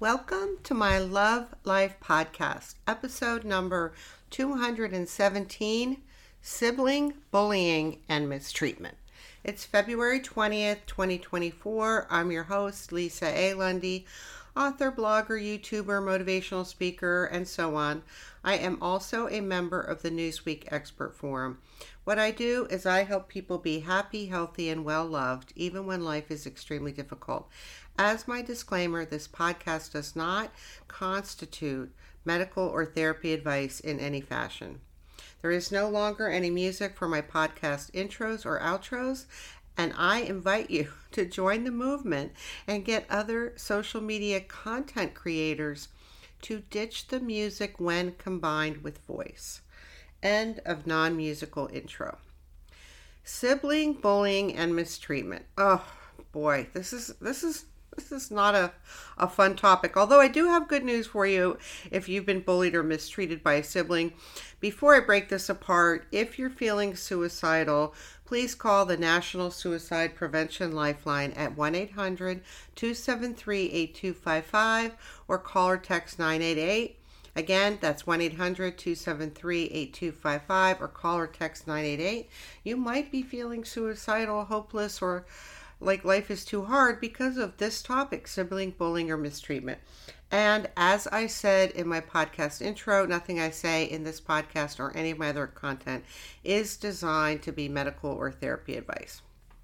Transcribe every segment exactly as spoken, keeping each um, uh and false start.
Welcome to my Love Life podcast, episode number two hundred seventeen, Sibling Bullying and Mistreatment. It's February twentieth, twenty twenty-four. I'm your host, Lisa A. Lundy, author, blogger, YouTuber, motivational speaker, and so on. I am also a member of the Newsweek Expert Forum. What I do is I help people be happy, healthy, and well-loved, even when life is extremely difficult. As my disclaimer, this podcast does not constitute medical or therapy advice in any fashion. There is no longer any music for my podcast intros or outros, and I invite you to join the movement and get other social media content creators to ditch the music when combined with voice. End of non-musical intro. Sibling bullying and mistreatment. Oh boy, this is this is this is not a, a fun topic. Although I do have good news for you if you've been bullied or mistreated by a sibling. Before I break this apart, if you're feeling suicidal, please call the National Suicide Prevention Lifeline at one eight hundred, two seven three, eight two five five or call or text nine eight eight. Again, that's one eight hundred, two seven three, eight two five five or call or text nine eight eight. You might be feeling suicidal, hopeless, or like life is too hard because of this topic, sibling bullying or mistreatment. And as I said in my podcast intro, nothing I say in this podcast or any of my other content is designed to be medical or therapy advice.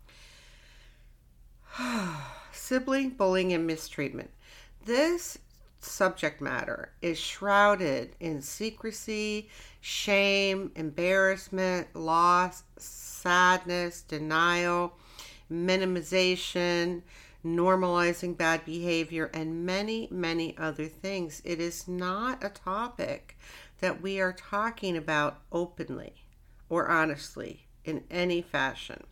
Sibling bullying and mistreatment. This subject matter is shrouded in secrecy, shame, embarrassment, loss, sadness, denial, minimization, normalizing bad behavior, and many, many other things. It is not a topic that we are talking about openly or honestly in any fashion.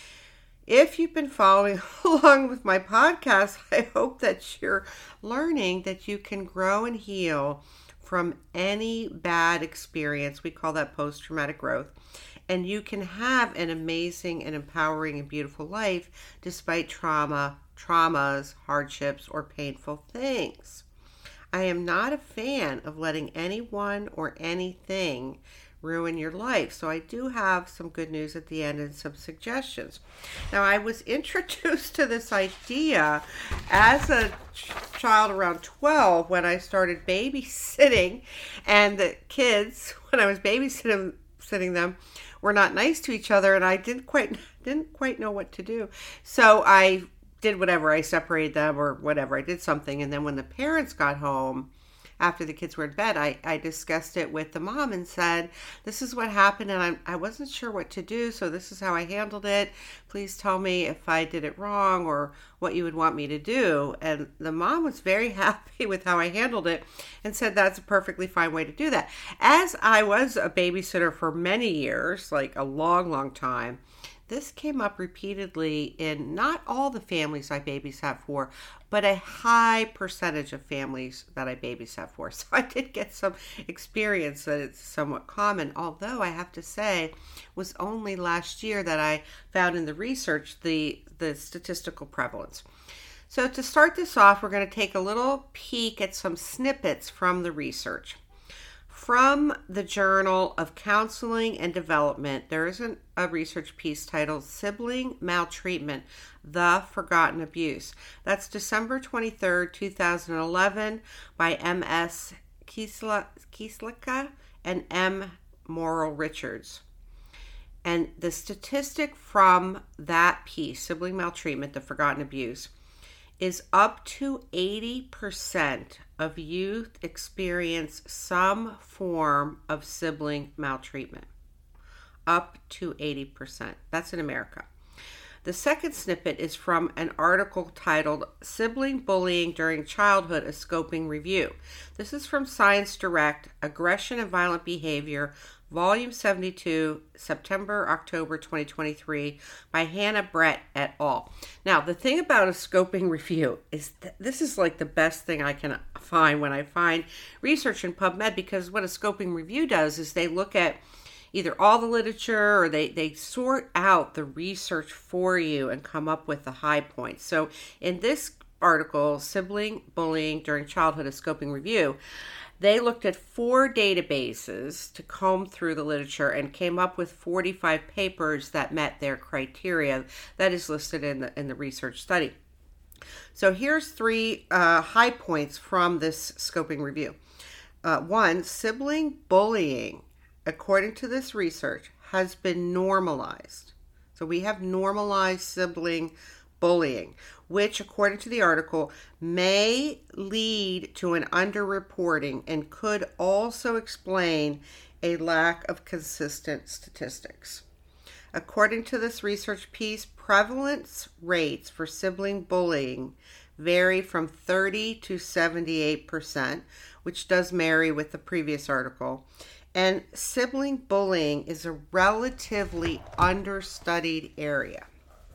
If you've been following along with my podcast, I hope that you're learning that you can grow and heal from any bad experience. We call that post-traumatic growth. And you can have an amazing and empowering and beautiful life despite trauma, traumas, hardships, or painful things. I am not a fan of letting anyone or anything ruin your life. So I do have some good news at the end and some suggestions. Now, I was introduced to this idea as a ch- child around twelve when I started babysitting, and the kids, when I was babysitting sitting them, were not nice to each other, and I didn't quite didn't quite know what to do. So I did whatever. I separated them or whatever. I did something, and then when the parents got home, after the kids were in bed, I, I discussed it with the mom and said, this is what happened, and I, I wasn't sure what to do, so this is how I handled it. Please tell me if I did it wrong or what you would want me to do. And the mom was very happy with how I handled it and said that's a perfectly fine way to do that. As I was a babysitter for many years, like a long, long time, this came up repeatedly in not all the families I babysat for, but a high percentage of families that I babysat for. So I did get some experience that it's somewhat common, although I have to say it was only last year that I found in the research the, the statistical prevalence. So to start this off, we're going to take a little peek at some snippets from the research. From the Journal of Counseling and Development, there is an, a research piece titled Sibling Maltreatment, The Forgotten Abuse. That's December twenty-third, twenty eleven by M S Kieslika and M. Morrill Richards. And the statistic from that piece, Sibling Maltreatment, The Forgotten Abuse, is up to eighty percent of youth experience some form of sibling maltreatment. Up to eighty percent. That's in America. The second snippet is from an article titled Sibling Bullying During Childhood, a Scoping Review. This is from Science Direct, Aggression and Violent Behavior, Volume seventy-two, September, October twenty twenty-three, by Hannah Brett et al. Now, the thing about a scoping review is that this is like the best thing I can find when I find research in PubMed, because what a scoping review does is they look at either all the literature or they, they sort out the research for you and come up with the high points. So in this article, Sibling Bullying During Childhood, a Scoping Review, they looked at four databases to comb through the literature and came up with forty-five papers that met their criteria that is listed in the, in the research study. So here's three uh, high points from this scoping review. Uh, one, sibling bullying, according to this research, has been normalized. So we have normalized sibling bullying, which, according to the article, may lead to an underreporting and could also explain a lack of consistent statistics. According to this research piece, prevalence rates for sibling bullying vary from thirty to seventy-eight percent, which does marry with the previous article. And sibling bullying is a relatively understudied area.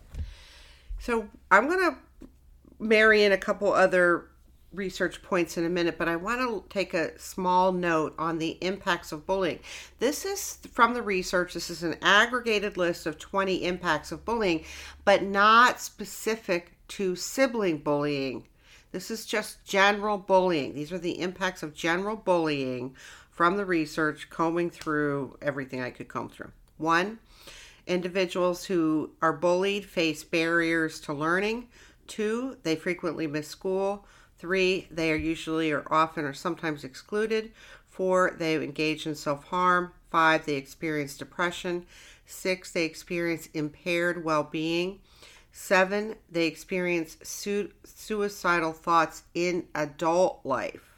So I'm going to marry in a couple other research points in a minute, but I want to take a small note on the impacts of bullying. This is from the research. This is an aggregated list of twenty impacts of bullying, but not specific to sibling bullying. This is just general bullying. These are the impacts of general bullying from the research, combing through everything I could comb through. One, individuals who are bullied face barriers to learning. Two, they frequently miss school. Three, they are usually or often or sometimes excluded. Four, they engage in self-harm. Five, they experience depression. Six, they experience impaired well-being. Seven, they experience su- suicidal thoughts in adult life.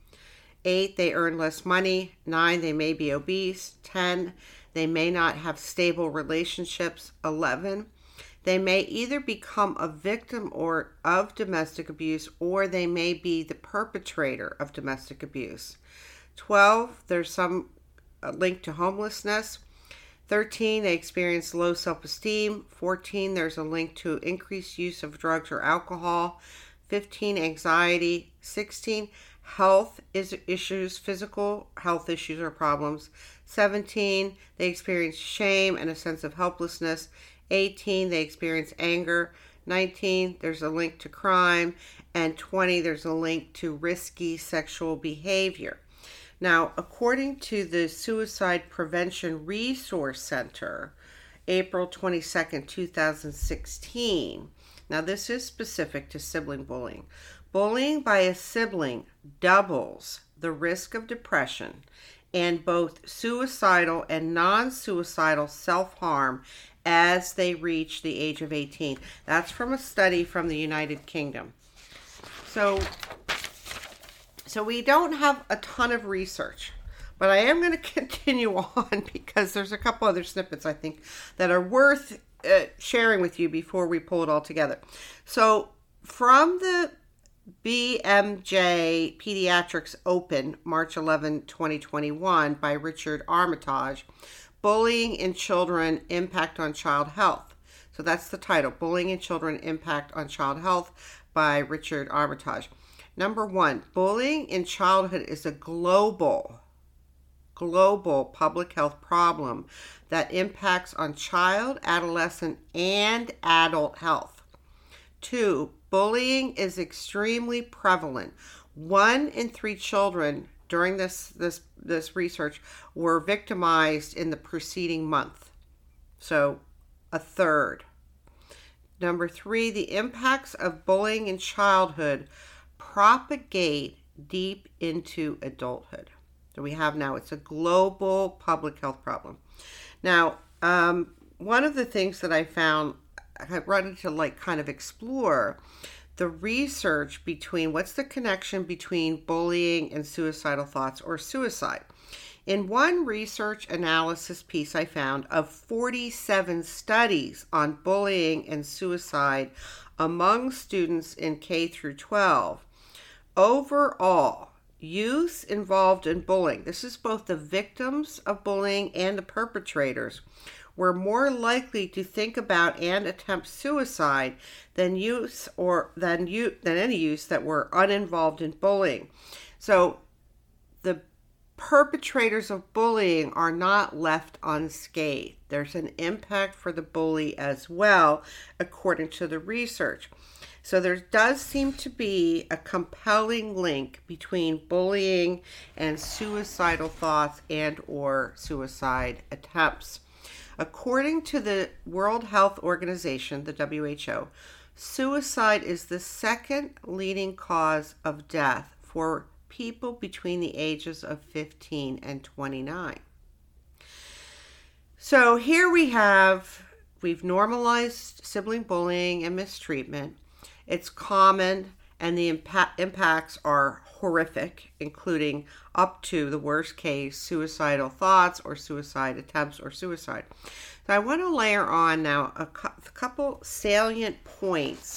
Eight, they earn less money. Nine, they may be obese. Ten, they may not have stable relationships. Eleven, they may either become a victim or of domestic abuse, or they may be the perpetrator of domestic abuse. twelve, there's some link to homelessness. thirteen, they experience low self-esteem. fourteen, there's a link to increased use of drugs or alcohol. fifteen, anxiety. sixteen, health is issues, physical health issues or problems. seventeen, they experience shame and a sense of helplessness. eighteen, they experience anger. nineteen, there's a link to crime. And twenty, there's a link to risky sexual behavior. Now, according to the Suicide Prevention Resource Center, April twenty-second, twenty sixteen, now this is specific to sibling bullying. Bullying by a sibling doubles the risk of depression and both suicidal and non-suicidal self-harm as they reach the age of eighteen. That's from a study from the United Kingdom. So, so we don't have a ton of research, but I am going to continue on because there's a couple other snippets I think that are worth uh, sharing with you before we pull it all together. So from the B M J Pediatrics Open, March eleventh, twenty twenty-one, by Richard Armitage, Bullying in Children, Impact on Child Health. So that's the title, Bullying in Children, Impact on Child Health, by Richard Armitage. Number one, bullying in childhood is a global, global public health problem that impacts on child, adolescent, and adult health. Two, bullying is extremely prevalent. One in three children during this, this, this research were victimized in the preceding month. So a third. Number three, the impacts of bullying in childhood propagate deep into adulthood. So we have now, it's a global public health problem. Now, um, one of the things that I found, I wanted to like kind of explore the research between what's the connection between bullying and suicidal thoughts or suicide. In one research analysis piece I found of forty-seven studies on bullying and suicide among students in K through twelve, overall, youth involved in bullying, this is both the victims of bullying and the perpetrators, were more likely to think about and attempt suicide than youths or than you than any youths that were uninvolved in bullying. So the perpetrators of bullying are not left unscathed. There's an impact for the bully as well, according to the research. So there does seem to be a compelling link between bullying and suicidal thoughts and or suicide attempts. According to the World Health Organization, the W H O, suicide is the second leading cause of death for people between the ages of fifteen and twenty-nine. So here we have, we've normalized sibling bullying and mistreatment. It's common, and the impact, impacts are horrific, including up to the worst case, suicidal thoughts or suicide attempts or suicide. So I want to layer on now a couple salient points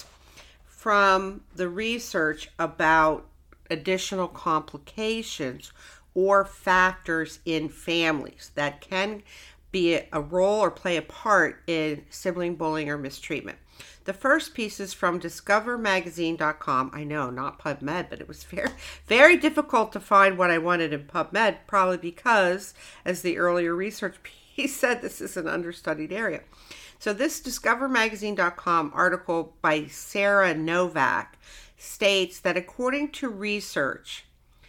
from the research about additional complications or factors in families that can be a role or play a part in sibling bullying or mistreatment. The first piece is from discover magazine dot com. I know, not PubMed, but it was very, very difficult to find what I wanted in PubMed, probably because, as the earlier research piece said, this is an understudied area. So this discover magazine dot com article by Sarah Novak states that according to research,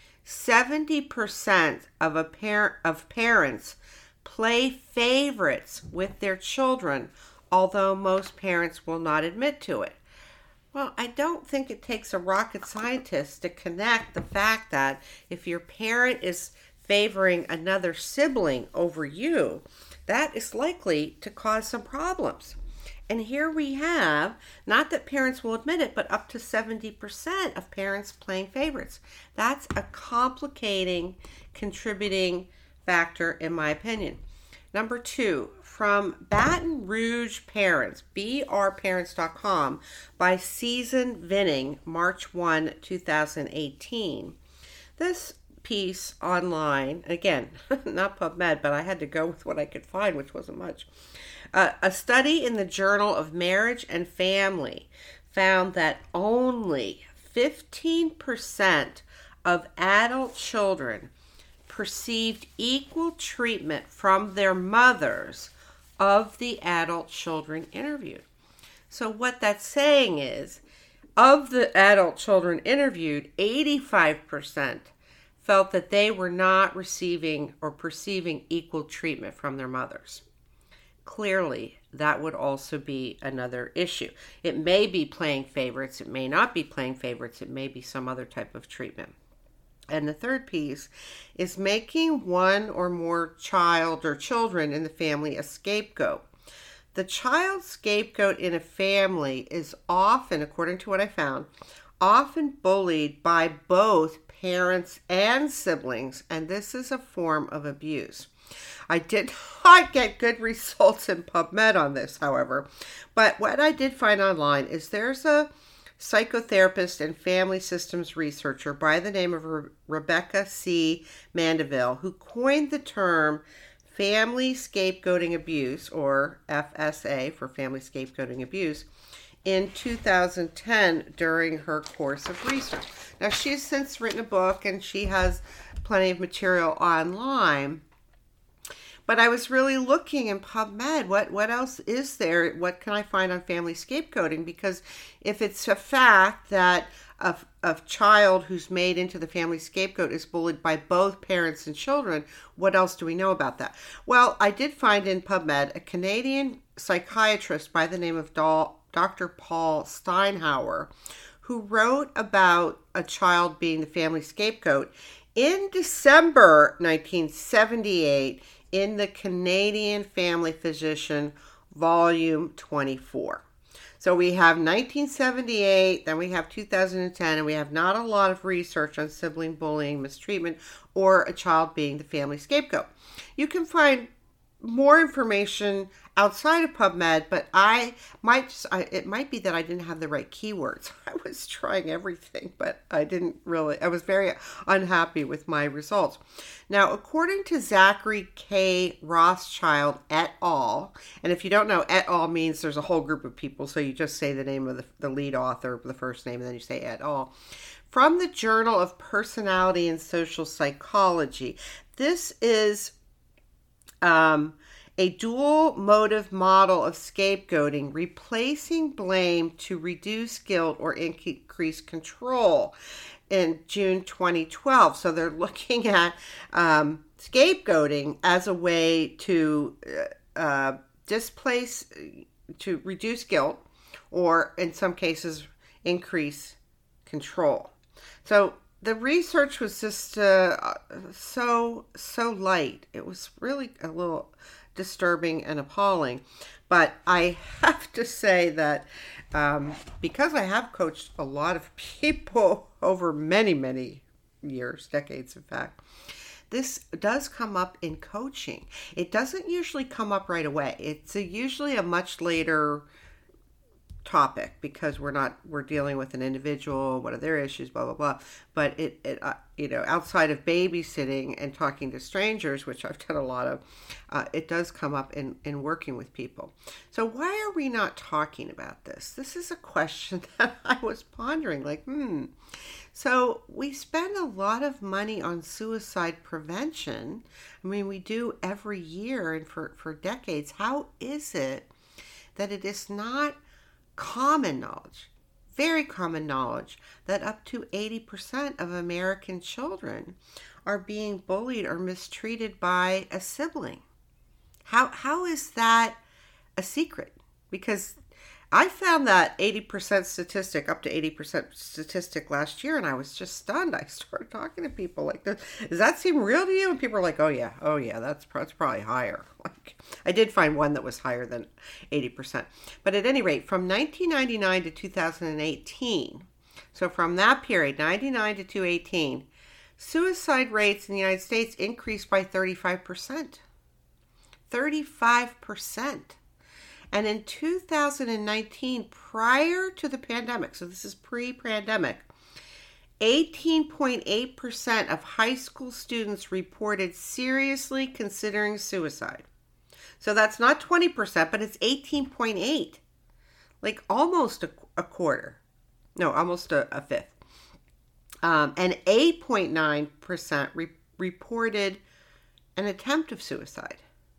seventy percent of a par- of parents play favorites with their children, although most parents will not admit to it. Well, I don't think it takes a rocket scientist to connect the fact that if your parent is favoring another sibling over you, that is likely to cause some problems. And here we have, not that parents will admit it, but up to seventy percent of parents playing favorites. That's a complicating, contributing factor, in my opinion. Number two, from Baton Rouge Parents, b r parents dot com, by Season Vinning, March first, twenty eighteen. This piece online, again, not PubMed, but I had to go with what I could find, which wasn't much. Uh, a study in the Journal of Marriage and Family found that only fifteen percent of adult children perceived equal treatment from their mothers of the adult children interviewed. So what that's saying is, of the adult children interviewed, eighty-five percent felt that they were not receiving or perceiving equal treatment from their mothers. Clearly, that would also be another issue. It may be playing favorites, it may not be playing favorites, it may be some other type of treatment. And the third piece is making one or more child or children in the family a scapegoat. The child scapegoat in a family is often, according to what I found, often bullied by both parents and siblings, and this is a form of abuse. I did not get good results in PubMed on this, however, but what I did find online is there's a psychotherapist and family systems researcher by the name of Re- Rebecca C. Mandeville, who coined the term family scapegoating abuse, or F S A for family scapegoating abuse, in two thousand ten during her course of research. Now, she's since written a book and she has plenty of material online. But I was really looking in PubMed, what, what else is there? What can I find on family scapegoating? Because if it's a fact that a, a child who's made into the family scapegoat is bullied by both parents and children, what else do we know about that? Well, I did find in PubMed a Canadian psychiatrist by the name of Doctor Paul Steinhauer, who wrote about a child being the family scapegoat in December nineteen seventy-eight in the Canadian Family Physician, volume twenty-four. So we have nineteen seventy-eight, then we have two thousand ten, and we have not a lot of research on sibling bullying, mistreatment, or a child being the family scapegoat. You can find more information outside of PubMed, but I might just, I, it might be that I didn't have the right keywords. I was trying everything, but I didn't really, I was very unhappy with my results. Now, according to Zachary K. Rothschild et al., and if you don't know, et al. Means there's a whole group of people, so you just say the name of the, the lead author, the first name, and then you say et al. From the Journal of Personality and Social Psychology, this is Um, a dual motive model of scapegoating, replacing blame to reduce guilt or increase control in June twenty twelve. So they're looking at um, scapegoating as a way to uh, displace, to reduce guilt, or in some cases, increase control. So the research was just uh, so, so light. It was really a little disturbing and appalling. But I have to say that um, because I have coached a lot of people over many, many years, decades in fact, this does come up in coaching. It doesn't usually come up right away. It's a, usually a much later topic because we're not we're dealing with an individual, what are their issues, blah blah blah. But it, it uh, you know, outside of babysitting and talking to strangers, which I've done a lot of, uh, it does come up in in working with people. So why are we not talking about this? This is a question that I was pondering. Like, hmm. So we spend a lot of money on suicide prevention. I mean, we do every year and for for decades. How is it that it is not common knowledge, very common knowledge, that up to eighty percent of American children are being bullied or mistreated by a sibling? How how is that a secret? Because I found that eighty percent statistic, up to eighty percent statistic last year, and I was just stunned. I started talking to people like, does that seem real to you? And people are like, oh yeah, oh yeah, that's, that's probably higher. Like, I did find one that was higher than eighty percent. But at any rate, from nineteen ninety-nine to two thousand eighteen, so from that period, ninety-nine to two thousand eighteen, suicide rates in the United States increased by thirty-five percent. thirty-five percent. And in two thousand nineteen, prior to the pandemic, so this is pre-pandemic, eighteen point eight percent of high school students reported seriously considering suicide. So that's not twenty percent, but it's eighteen point eight. Like almost a, a quarter. No, almost a, a fifth. Um, and eight point nine percent re- reported an attempt of suicide.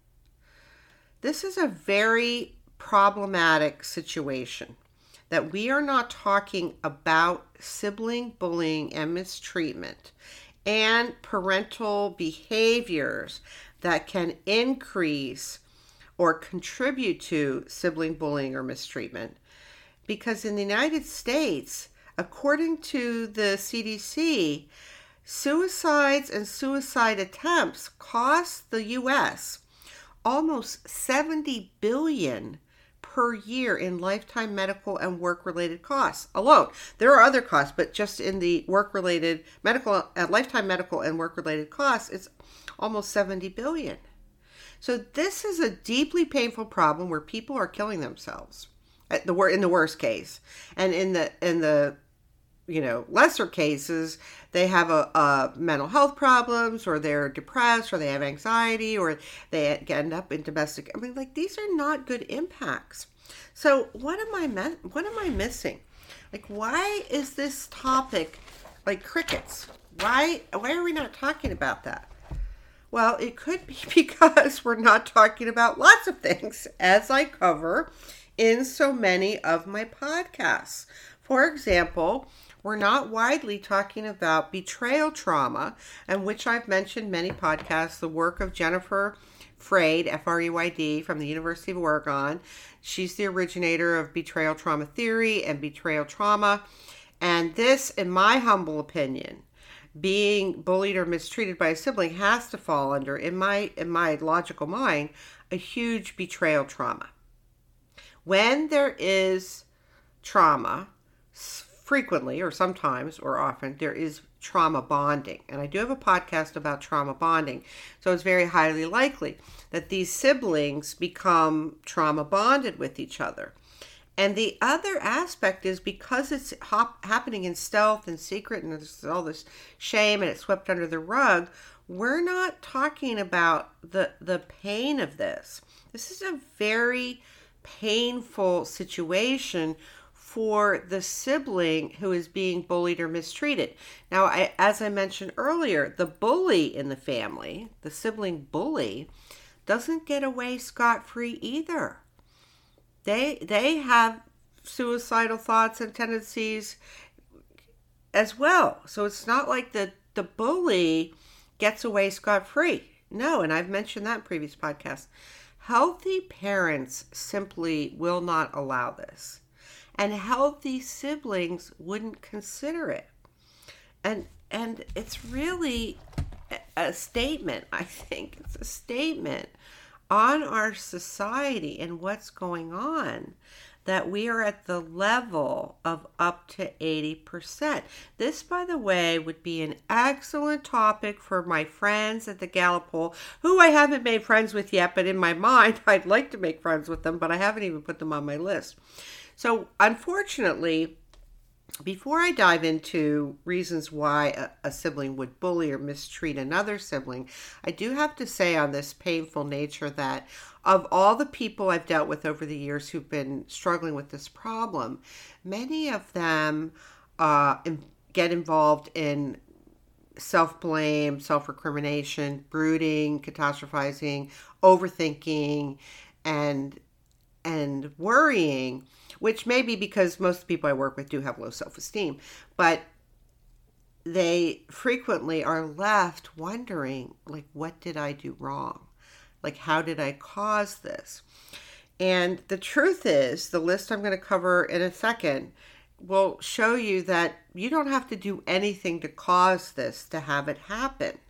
This is a very problematic situation, that we are not talking about sibling bullying and mistreatment and parental behaviors that can increase or contribute to sibling bullying or mistreatment. Because in the United States, according to the C D C, suicides and suicide attempts cost the U S almost seventy billion dollars per year in lifetime medical and work-related costs alone. There are other costs, but just in the work-related medical, uh, lifetime medical and work-related costs, it's almost seventy billion dollars. So this is a deeply painful problem where people are killing themselves at the in the worst case, and in the in the you know lesser cases, they have a, a mental health problems, or they're depressed, or they have anxiety, or they end up in domestic. I mean, like, these are not good impacts. So what am I me- what am I missing? Like, why is this topic like crickets? Why why are we not talking about that? Well, it could be because we're not talking about lots of things, as I cover in so many of my podcasts. For example, we're not widely talking about betrayal trauma, and which I've mentioned many podcasts, the work of Jennifer Freyd, F R E Y D, from the University of Oregon. She's the originator of betrayal trauma theory and betrayal trauma. And this, in my humble opinion, being bullied or mistreated by a sibling has to fall under, in my in my logical mind, a huge betrayal trauma. When there is trauma, frequently or sometimes or often, there is trauma bonding. And I do have a podcast about trauma bonding. So it's very highly likely that these siblings become trauma bonded with each other. And the other aspect is, because it's hop- happening in stealth and secret, and there's all this shame and it's swept under the rug, we're not talking about the the pain of this. This is a very painful situation for the sibling who is being bullied or mistreated. Now, I, as I mentioned earlier, the bully in the family, the sibling bully, doesn't get away scot-free either. They they have suicidal thoughts and tendencies as well. So it's not like the, the bully gets away scot-free. No, and I've mentioned that in previous podcasts. Healthy parents simply will not allow this. And healthy siblings wouldn't consider it. And and it's really a statement, I think. It's a statement on our society and what's going on, that we are at the level of up to eighty percent. This, by the way, would be an excellent topic for my friends at the Gallup poll, who I haven't made friends with yet, but in my mind, I'd like to make friends with them, but I haven't even put them on my list. So, unfortunately, before I dive into reasons why a, a sibling would bully or mistreat another sibling, I do have to say on this painful nature that of all the people I've dealt with over the years who've been struggling with this problem, many of them uh, get involved in self-blame, self-recrimination, brooding, catastrophizing, overthinking, and and worrying, which may be because most people I work with do have low self-esteem, but they frequently are left wondering, like, what did I do wrong? Like, how did I cause this? And the truth is, the list I'm going to cover in a second will show you that you don't have to do anything to cause this to have it happen.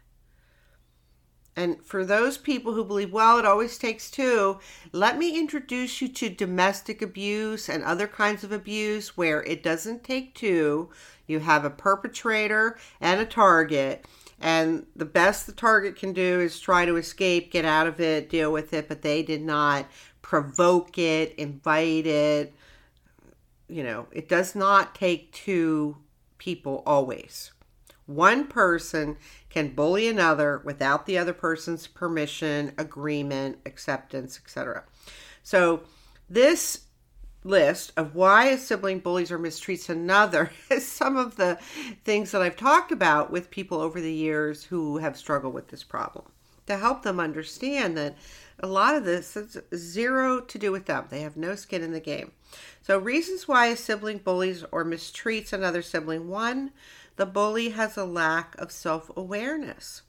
And for those people who believe, well, it always takes two, let me introduce you to domestic abuse and other kinds of abuse where it doesn't take two. You have a perpetrator and a target, and the best the target can do is try to escape, get out of it, deal with it, but they did not provoke it, invite it. You know, it does not take two people always. One person can bully another without the other person's permission, agreement, acceptance, et cetera. So this list of why a sibling bullies or mistreats another is some of the things that I've talked about with people over the years who have struggled with this problem, to help them understand that a lot of this is zero to do with them. They have no skin in the game. So reasons why a sibling bullies or mistreats another sibling. One, the bully has a lack of self-awareness.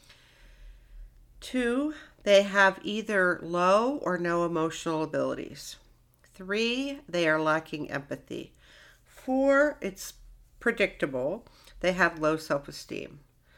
Two, they have either low or no emotional abilities. Three, they are lacking empathy. Four, it's predictable. They have low self-esteem.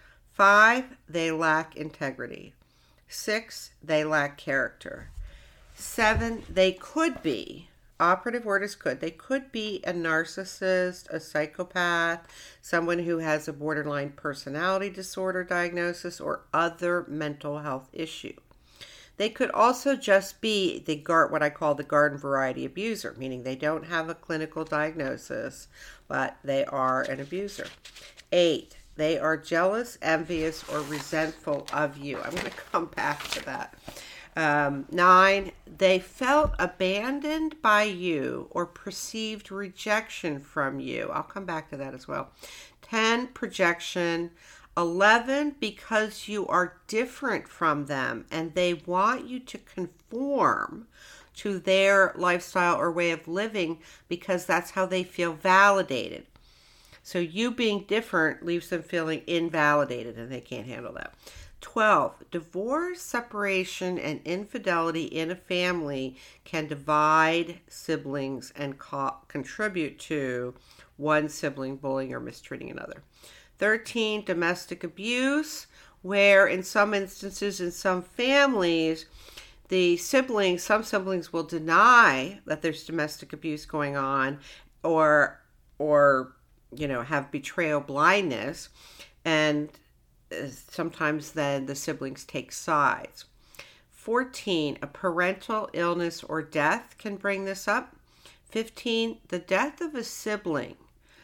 Five, they lack integrity. Six, they lack character. Seven, they could be, operative word is could, they could be a narcissist, a psychopath, someone who has a borderline personality disorder diagnosis or other mental health issue. They could also just be the gar- what I call the garden variety abuser, meaning they don't have a clinical diagnosis, but they are an abuser. Eight, they are jealous, envious, or resentful of you. I'm going to come back to that. Um, nine, they felt abandoned by you or perceived rejection from you. I'll come back to that as well. ten, projection. eleven, because you are different from them and they want you to conform to their lifestyle or way of living because that's how they feel validated. So you being different leaves them feeling invalidated and they can't handle that. twelve, divorce, separation, and infidelity in a family can divide siblings and co- contribute to one sibling bullying or mistreating another. thirteen, domestic abuse, where in some instances, in some families, the siblings, some siblings will deny that there's domestic abuse going on or, or, you know, have betrayal blindness, and sometimes then the siblings take sides. fourteen, a parental illness or death can bring this up. fifteen, the death of a sibling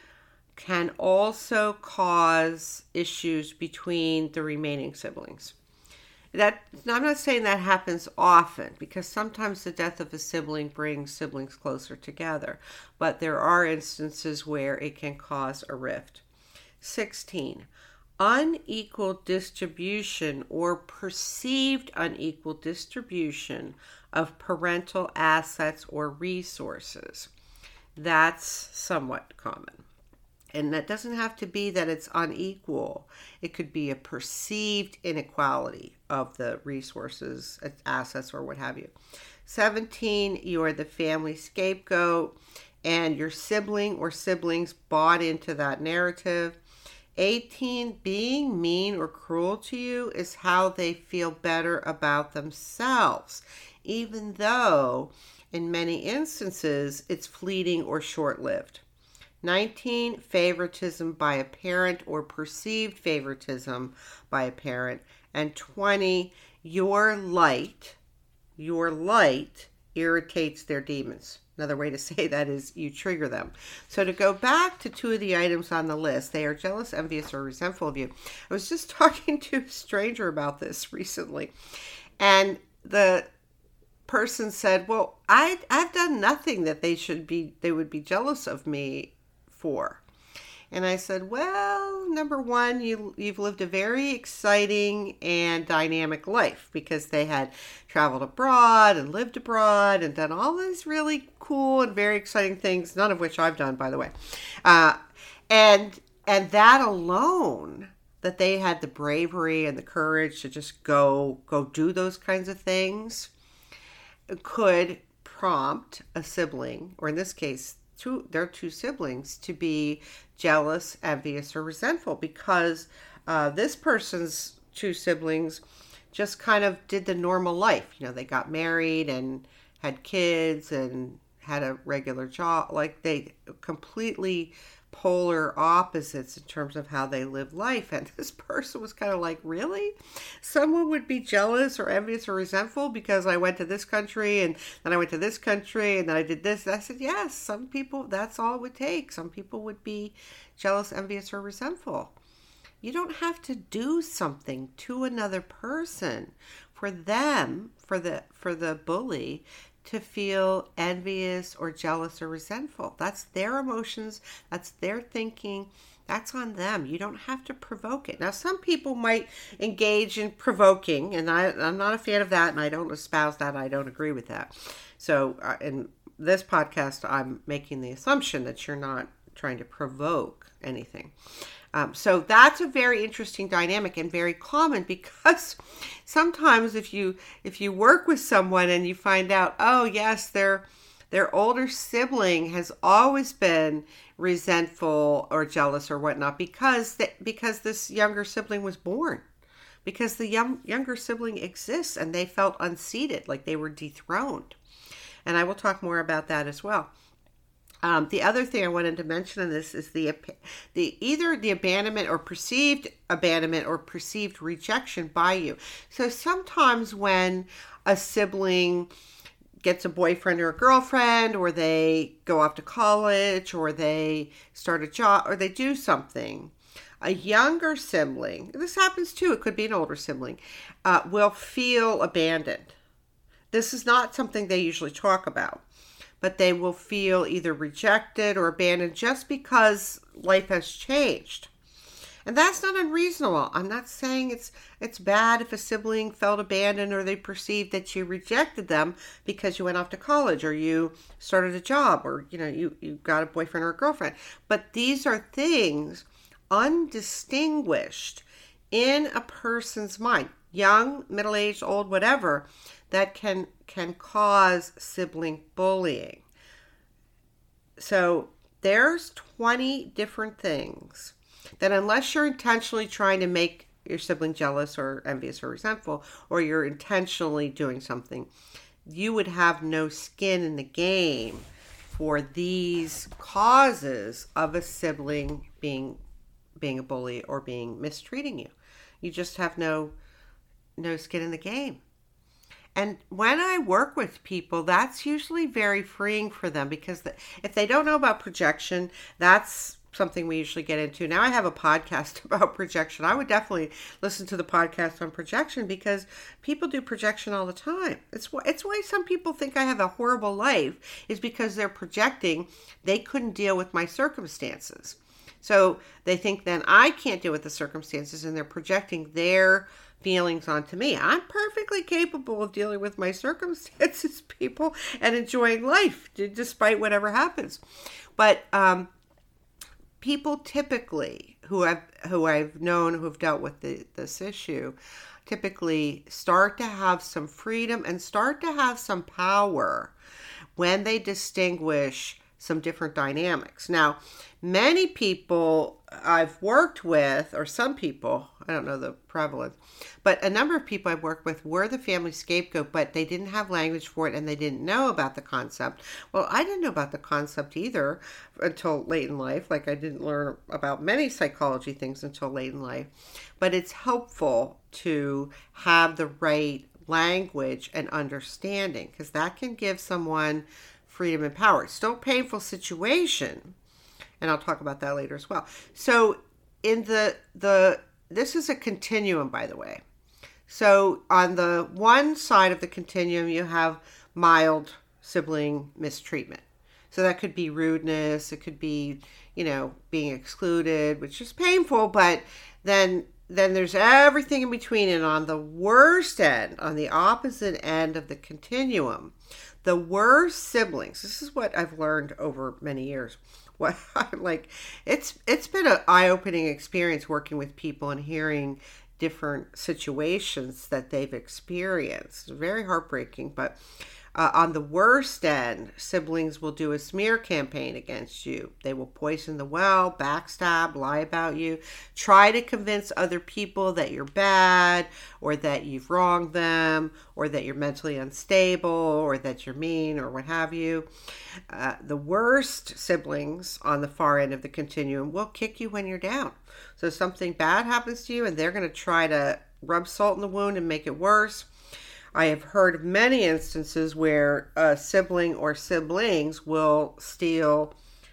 can also cause issues between the remaining siblings. That, I'm not saying that happens often, because sometimes the death of a sibling brings siblings closer together, but there are instances where it can cause a rift. sixteen, unequal distribution or perceived unequal distribution of parental assets or resources. That's somewhat common. And that doesn't have to be that it's unequal. It could be a perceived inequality of the resources, assets, or what have you. seventeen, you are the family scapegoat, and your sibling or siblings bought into that narrative. eighteen, being mean or cruel to you is how they feel better about themselves, even though in many instances it's fleeting or short-lived. nineteen, favoritism by a parent or perceived favoritism by a parent. And twenty, your light, your light irritates their demons. Another way to say that is you trigger them. So to go back to two of the items on the list, they are jealous, envious, or resentful of you. I was just talking to a stranger about this recently, and the person said, well, I, I've done nothing that they should be, they would be jealous of me for. And I said, well, number one, you, you've lived a very exciting and dynamic life because they had traveled abroad and lived abroad and done all these really cool and very exciting things, none of which I've done, by the way. Uh, and and that alone, that they had the bravery and the courage to just go go do those kinds of things, could prompt a sibling, or in this case, two, their two siblings, to be jealous, envious, or resentful because uh, this person's two siblings just kind of did the normal life. You know, they got married and had kids and had a regular job. Like, they completely polar opposites in terms of how they live life. And this person was kind of like, really? Someone would be jealous or envious or resentful because I went to this country and then I went to this country and then I did this. And I said, yes, some people, that's all it would take. Some people would be jealous, envious, or resentful. You don't have to do something to another person for them, for the for the bully, to feel envious or jealous or resentful. That's their emotions. That's their thinking. That's on them. You don't have to provoke it. Now, some people might engage in provoking, and I, I'm not a fan of that, and I don't espouse that. I don't agree with that. So uh, in this podcast, I'm making the assumption that you're not trying to provoke anything. Um, so that's a very interesting dynamic and very common, because sometimes if you if you work with someone and you find out, oh yes, their their older sibling has always been resentful or jealous or whatnot because that because this younger sibling was born, because the young, younger sibling exists and they felt unseated, like they were dethroned. And I will talk more about that as well. Um, the other thing I wanted to mention in this is the the either the abandonment or perceived abandonment or perceived rejection by you. So sometimes when a sibling gets a boyfriend or a girlfriend, or they go off to college, or they start a job, or they do something, a younger sibling, this happens too, it could be an older sibling, uh, will feel abandoned. This is not something they usually talk about, but they will feel either rejected or abandoned just because life has changed. And that's not unreasonable. I'm not saying it's it's bad if a sibling felt abandoned or they perceived that you rejected them because you went off to college or you started a job or, you know, you, you got a boyfriend or a girlfriend. But these are things undistinguished in a person's mind, young, middle-aged, old, whatever, that can can cause sibling bullying. So there's twenty different things that, unless you're intentionally trying to make your sibling jealous or envious or resentful, or you're intentionally doing something, you would have no skin in the game for these causes of a sibling being being a bully or being mistreating you. You just have no no skin in the game. And when I work with people, that's usually very freeing for them, because the, if they don't know about projection, that's something we usually get into. Now I have a podcast about projection. I would definitely listen to the podcast on projection, because people do projection all the time. It's why, it's why some people think I have a horrible life, is because they're projecting they couldn't deal with my circumstances. So they think then I can't deal with the circumstances, and they're projecting their feelings onto me. I'm perfectly capable of dealing with my circumstances, people, and enjoying life despite whatever happens. But um, people typically who I've who I've known who have dealt with the, this issue typically start to have some freedom and start to have some power when they distinguish some different dynamics. Now, many people I've worked with, or some people, I don't know the prevalence, but a number of people I've worked with were the family scapegoat, but they didn't have language for it and they didn't know about the concept. Well, I didn't know about the concept either until late in life. Like I didn't learn about many psychology things until late in life. But it's helpful to have the right language and understanding, because that can give someone freedom and power. It's still a painful situation, and I'll talk about that later as well. So in the the this is a continuum, by the way. So on the one side of the continuum, you have mild sibling mistreatment. So that could be rudeness, it could be, you know, being excluded, which is painful, but then then there's everything in between. And on the worst end, on the opposite end of the continuum, the worst siblings, this is what I've learned over many years. What I'm like, it's it's been an eye-opening experience working with people and hearing different situations that they've experienced. It's very heartbreaking, but uh, on the worst end, siblings will do a smear campaign against you. They will poison the well, backstab, lie about you, try to convince other people that you're bad, or that you've wronged them, or that you're mentally unstable, or that you're mean, or what have you. Uh, the worst siblings on the far end of the continuum will kick you when you're down. So something bad happens to you, and they're going to try to rub salt in the wound and make it worse. I have heard of many instances where a sibling or siblings will steal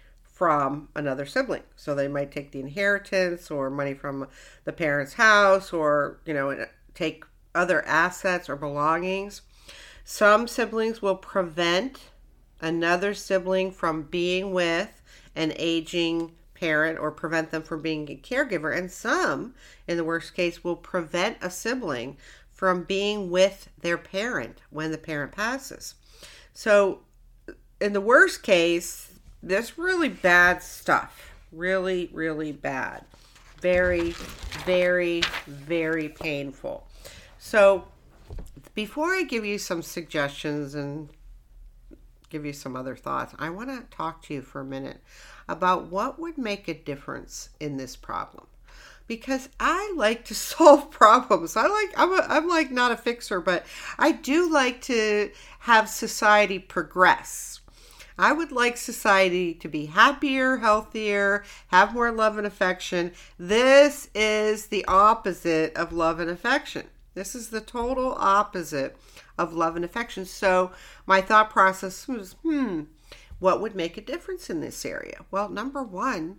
from another sibling. So they might take the inheritance or money from the parent's house, or, you know, take other assets or belongings. Some siblings will prevent another sibling from being with an aging parent or prevent them from being a caregiver. And some, in the worst case, will prevent a sibling from being with their parent when the parent passes. So in the worst case, there's really bad stuff. Really, really bad. Very, very, very painful. So before I give you some suggestions and give you some other thoughts, I want to talk to you for a minute about what would make a difference in this problem. Because I like to solve problems. I like, I'm, a, I'm like not a fixer, but I do like to have society progress. I would like society to be happier, healthier, have more love and affection. This is the opposite of love and affection. This is the total opposite of love and affection. So my thought process was, hmm, what would make a difference in this area? Well, number one,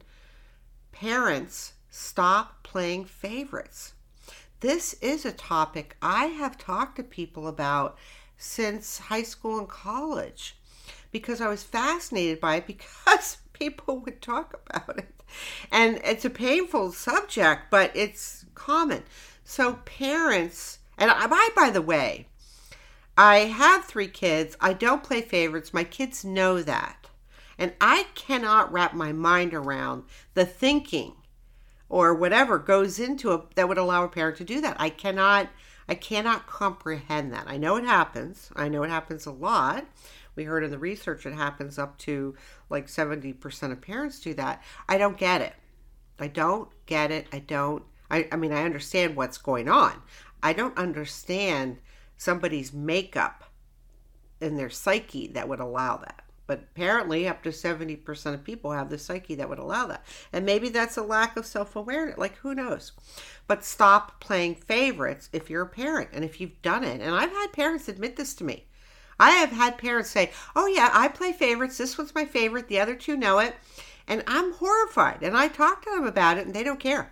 parents stop playing favorites. This is a topic I have talked to people about since high school and college because I was fascinated by it, because people would talk about it. And it's a painful subject, but it's common. So parents, and I, by the way, I have three kids. I don't play favorites. My kids know that. And I cannot wrap my mind around the thinking or whatever goes into it that would allow a parent to do that. I cannot, I cannot comprehend that. I know it happens. I know it happens a lot. We heard in the research it happens up to like seventy percent of parents do that. I don't get it. I don't get it. I don't, I, I mean, I understand what's going on. I don't understand somebody's makeup in their psyche that would allow that. But apparently up to seventy percent of people have the psyche that would allow that. And maybe that's a lack of self-awareness. Like, who knows? But stop playing favorites if you're a parent and if you've done it. And I've had parents admit this to me. I have had parents say, oh yeah, I play favorites. This one's my favorite. The other two know it. And I'm horrified. And I talk to them about it and they don't care.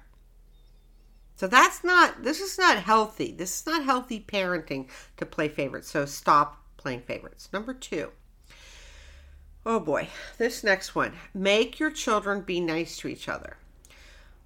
So that's not, this is not healthy. This is not healthy parenting to play favorites. So stop playing favorites. Number two. Oh boy, this next one. Make your children be nice to each other.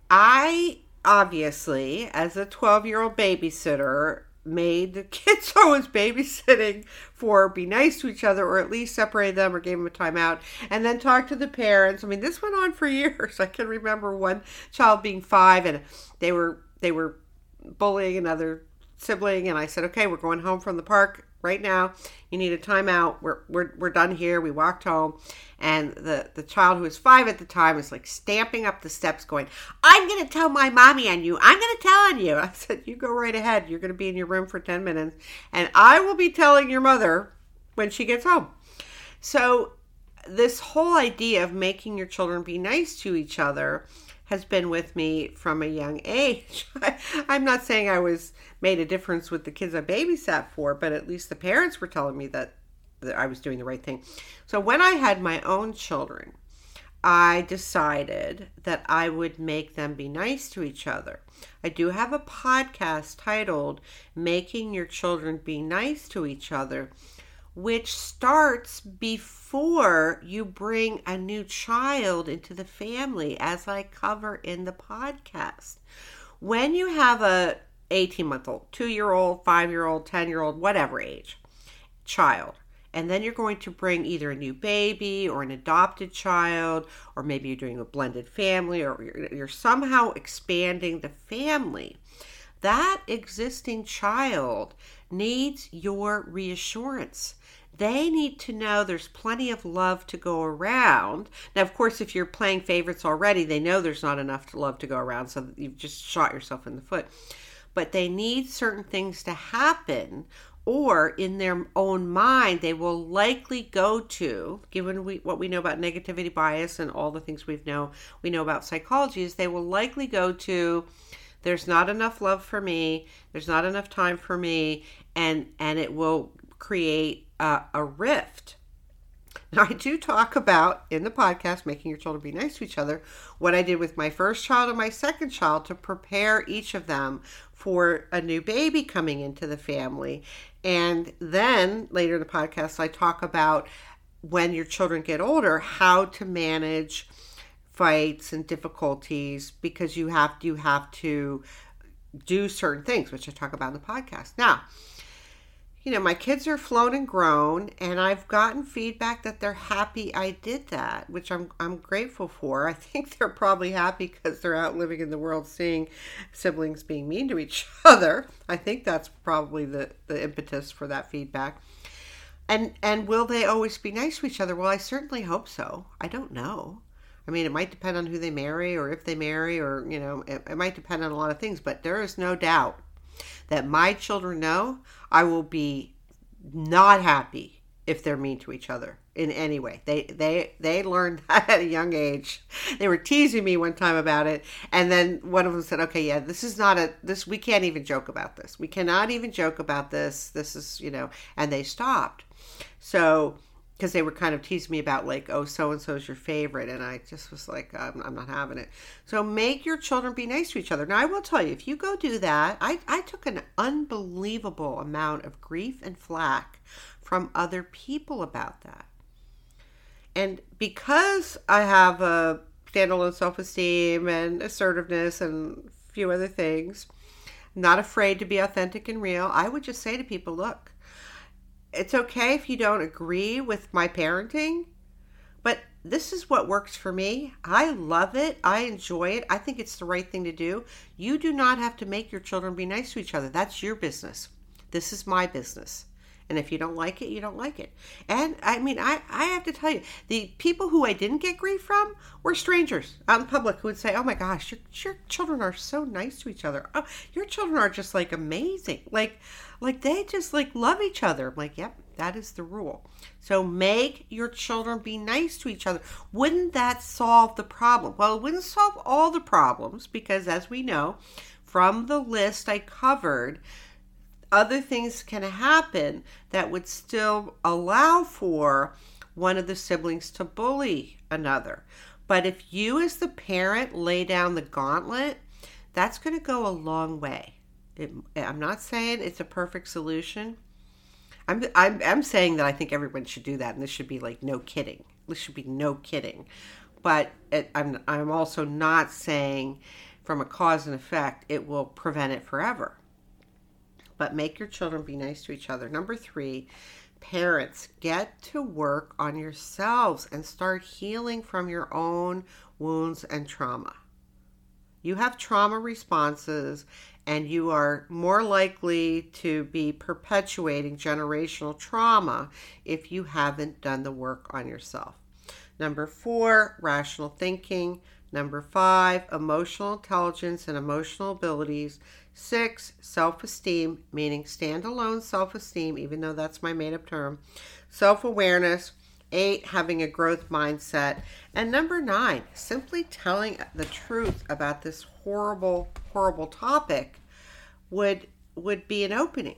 I obviously, as a twelve-year-old babysitter, made the kids I was babysitting for be nice to each other, or at least separate them or gave them a timeout, and then talk to the parents. I mean, this went on for years. I can remember one child being five, and they were they were bullying another sibling, and I said, okay, we're going home from the park right now. You need a timeout. We're we're we're done here. We walked home, and the the child who was five at the time was like stamping up the steps, going, "I'm going to tell my mommy on you. I'm going to tell on you." I said, "You go right ahead. You're going to be in your room for ten minutes, and I will be telling your mother when she gets home." So this whole idea of making your children be nice to each other has been with me from a young age. I'm not saying I was made a difference with the kids I babysat for, but at least the parents were telling me that, that I was doing the right thing. So when I had my own children, I decided that I would make them be nice to each other. I do have a podcast titled Making Your Children Be Nice to Each Other, which starts before you bring a new child into the family, as I cover in the podcast. When you have a eighteen-month-old, two-year-old, five-year-old, ten-year-old, whatever age, child, and then you're going to bring either a new baby or an adopted child, or maybe you're doing a blended family, or you're, you're somehow expanding the family, that existing child needs your reassurance. They need to know there's plenty of love to go around. Now, of course, if you're playing favorites already, they know there's not enough love to go around, so you've just shot yourself in the foot. But they need certain things to happen, or in their own mind, they will likely go to, given we, what we know about negativity bias and all the things we know we know about psychology, is they will likely go to, there's not enough love for me, there's not enough time for me, and and it will create uh, a rift. Now, I do talk about, in the podcast, Making Your Children Be Nice to Each Other, what I did with my first child and my second child to prepare each of them for a new baby coming into the family. And then, later in the podcast, I talk about when your children get older, how to manage fights and difficulties, because you have, you have to do certain things, which I talk about in the podcast. Now, you know, my kids are flown and grown, and I've gotten feedback that they're happy I did that, which I'm I'm grateful for. I think they're probably happy because they're out living in the world seeing siblings being mean to each other. I think that's probably the, the impetus for that feedback. And and will they always be nice to each other? Well, I certainly hope so. I don't know. I mean, it might depend on who they marry, or if they marry, or, you know, it, it might depend on a lot of things, but there is no doubt that my children know I will be not happy if they're mean to each other in any way. They they they learned that at a young age. They were teasing me one time about it, and then one of them said, "Okay, yeah, this is not a this. We can't even joke about this. We cannot even joke about this. This is, you know." And they stopped. So, because they were kind of teasing me about, like, oh, so-and-so's your favorite. And I just was like, I'm, I'm not having it. So make your children be nice to each other. Now, I will tell you, if you go do that, I, I took an unbelievable amount of grief and flack from other people about that. And because I have a standalone self-esteem and assertiveness and a few other things, not afraid to be authentic and real, I would just say to people, look, it's okay if you don't agree with my parenting, but this is what works for me. I love it. I enjoy it. I think it's the right thing to do. You do not have to make your children be nice to each other. That's your business. This is my business. And if you don't like it, you don't like it. And I mean, I, I have to tell you, the people who I didn't get grief from were strangers out in public who would say, oh my gosh, your, your children are so nice to each other. Oh, your children are just like amazing. Like, like they just like love each other. I'm like, yep, that is the rule. So make your children be nice to each other. Wouldn't that solve the problem? Well, it wouldn't solve all the problems, because as we know from the list I covered, other things can happen that would still allow for one of the siblings to bully another. But if you as the parent lay down the gauntlet, that's going to go a long way. It, I'm not saying it's a perfect solution. I'm, I'm I'm saying that I think everyone should do that, and this should be like no kidding. This should be no kidding. But it, I'm I'm also not saying from a cause and effect, it will prevent it forever. But make your children be nice to each other. Number three, parents, get to work on yourselves and start healing from your own wounds and trauma. You have trauma responses, and you are more likely to be perpetuating generational trauma if you haven't done the work on yourself. Number four, rational thinking. Number five, emotional intelligence and emotional abilities. Six, self-esteem, meaning standalone self-esteem, even though that's my made-up term. Self-awareness. Eight, having a growth mindset. And number nine, simply telling the truth about this horrible, horrible topic would would be an opening.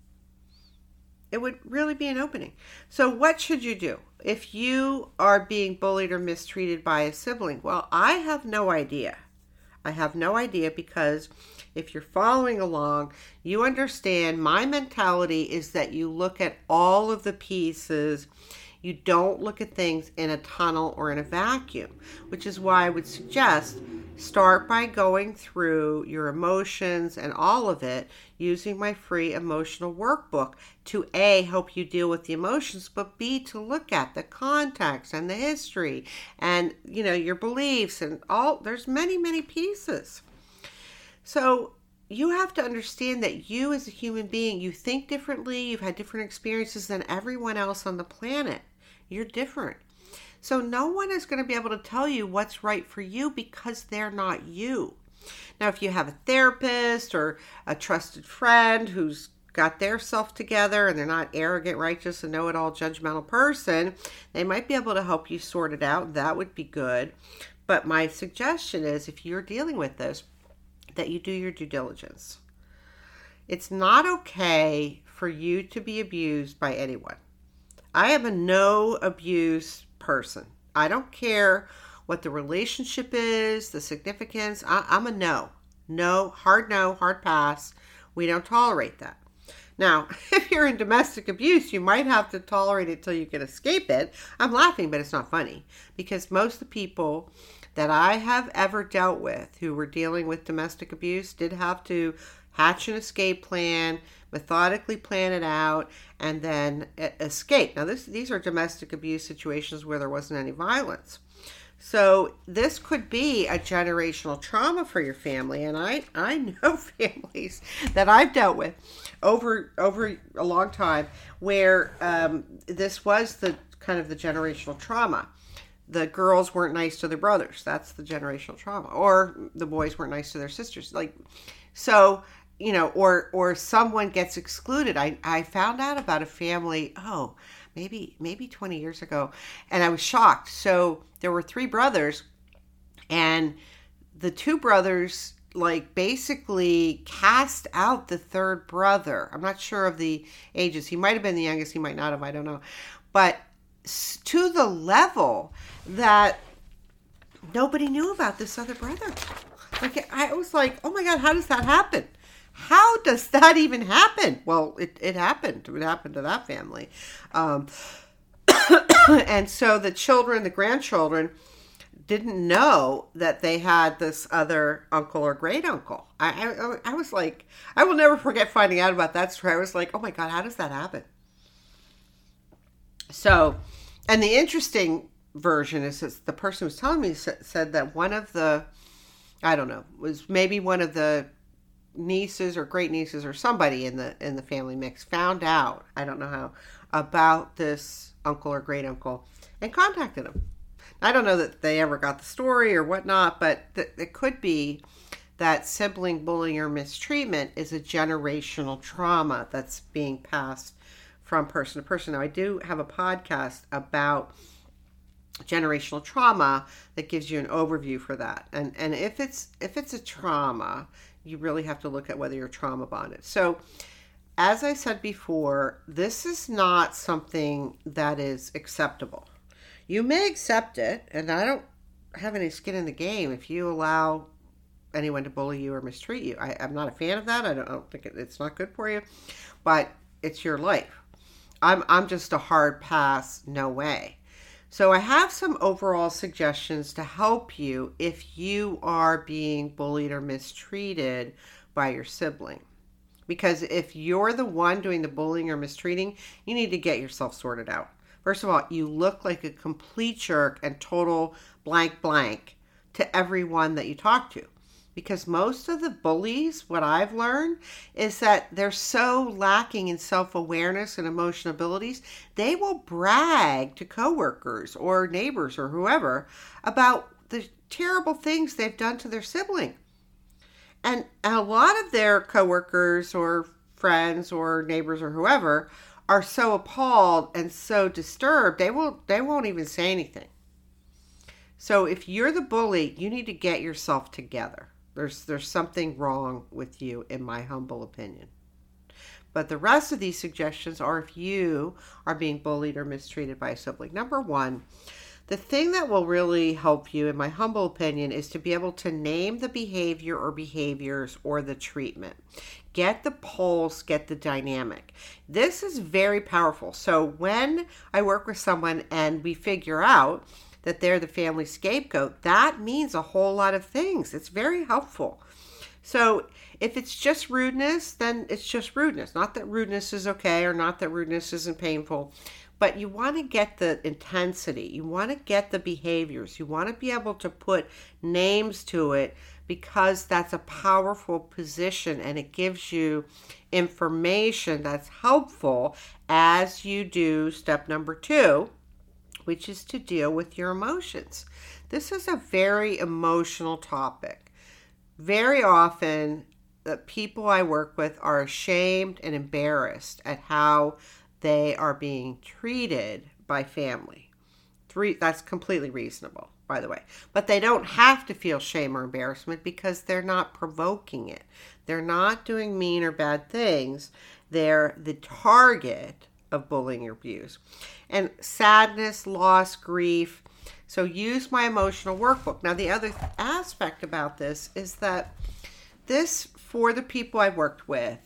It would really be an opening. So what should you do if you are being bullied or mistreated by a sibling? Well, I have no idea. I have no idea, because if you're following along, you understand my mentality is that you look at all of the pieces. You don't look at things in a tunnel or in a vacuum, which is why I would suggest start by going through your emotions and all of it using my free emotional workbook to A, help you deal with the emotions, but B, to look at the context and the history and, you know, your beliefs and all. There's many, many pieces. So you have to understand that you as a human being, you think differently, you've had different experiences than everyone else on the planet. You're different. So no one is going to be able to tell you what's right for you because they're not you. Now, if you have a therapist or a trusted friend who's got their self together and they're not arrogant, righteous, and know-it-all judgmental person, they might be able to help you sort it out. That would be good. But my suggestion is, if you're dealing with this, that you do your due diligence. It's not okay for you to be abused by anyone. I am a no abuse person. I don't care what the relationship is, the significance. I, I'm a no. No, hard no, hard pass. We don't tolerate that. Now, if you're in domestic abuse, you might have to tolerate it till you can escape it. I'm laughing, but it's not funny, because most of the people that I have ever dealt with who were dealing with domestic abuse did have to hatch an escape plan, methodically plan it out, and then escape. Now, this, these are domestic abuse situations where there wasn't any violence. So this could be a generational trauma for your family. And I, I know families that I've dealt with over over a long time where um, this was the kind of the generational trauma. The girls weren't nice to their brothers. That's the generational trauma. Or the boys weren't nice to their sisters. Like, so, you know, or or someone gets excluded. I, I found out about a family, oh, maybe maybe twenty years ago, and I was shocked. So there were three brothers, and the two brothers, like, basically cast out the third brother. I'm not sure of the ages. He might have been the youngest. He might not have. I don't know. But to the level that nobody knew about this other brother. Like, I was like, oh my God, how does that happen? How does that even happen? Well, it, it happened. It happened to that family. Um, and so the children, the grandchildren, didn't know that they had this other uncle or great uncle. I, I, I was like, I will never forget finding out about that story. I was like, oh my God, how does that happen? So, and the interesting version is that the person who was telling me said that one of the, I don't know, was maybe one of the nieces or great nieces or somebody in the in the family mix found out, I don't know how, about this uncle or great uncle and contacted him. I don't know that they ever got the story or whatnot, but th- it could be that sibling bullying or mistreatment is a generational trauma that's being passed from person to person. Now, I do have a podcast about generational trauma that gives you an overview for that. And and if it's if it's a trauma, you really have to look at whether you're trauma bonded. So, as I said before, this is not something that is acceptable. You may accept it, and I don't have any skin in the game if you allow anyone to bully you or mistreat you. I, I'm not a fan of that. I don't, I don't think it, it's not good for you, but it's your life. I'm I'm just a hard pass, no way. So I have some overall suggestions to help you if you are being bullied or mistreated by your sibling. Because if you're the one doing the bullying or mistreating, you need to get yourself sorted out. First of all, you look like a complete jerk and total blank blank to everyone that you talk to. Because most of the bullies, what I've learned, is that they're so lacking in self-awareness and emotional abilities, they will brag to coworkers or neighbors or whoever about the terrible things they've done to their sibling. And a lot of their coworkers or friends or neighbors or whoever are so appalled and so disturbed, they will they won't even say anything. So if you're the bully, you need to get yourself together. There's there's something wrong with you, in my humble opinion. But the rest of these suggestions are if you are being bullied or mistreated by a sibling. Number one, the thing that will really help you, in my humble opinion, is to be able to name the behavior or behaviors or the treatment. Get the pulse, get the dynamic. This is very powerful. So when I work with someone and we figure out that they're the family scapegoat, that means a whole lot of things. It's very helpful. So if it's just rudeness, then it's just rudeness. Not that rudeness is okay or not that rudeness isn't painful. But you want to get the intensity. You want to get the behaviors. You want to be able to put names to it because that's a powerful position and it gives you information that's helpful as you do step number two, which is to deal with your emotions. This is a very emotional topic. Very often, the people I work with are ashamed and embarrassed at how they are being treated by family. Three, that's completely reasonable, by the way. But they don't have to feel shame or embarrassment because they're not provoking it. They're not doing mean or bad things. They're the target of bullying or abuse. And sadness, loss, grief. So use my emotional workbook. Now, the other aspect about this is that this, for the people I've worked with,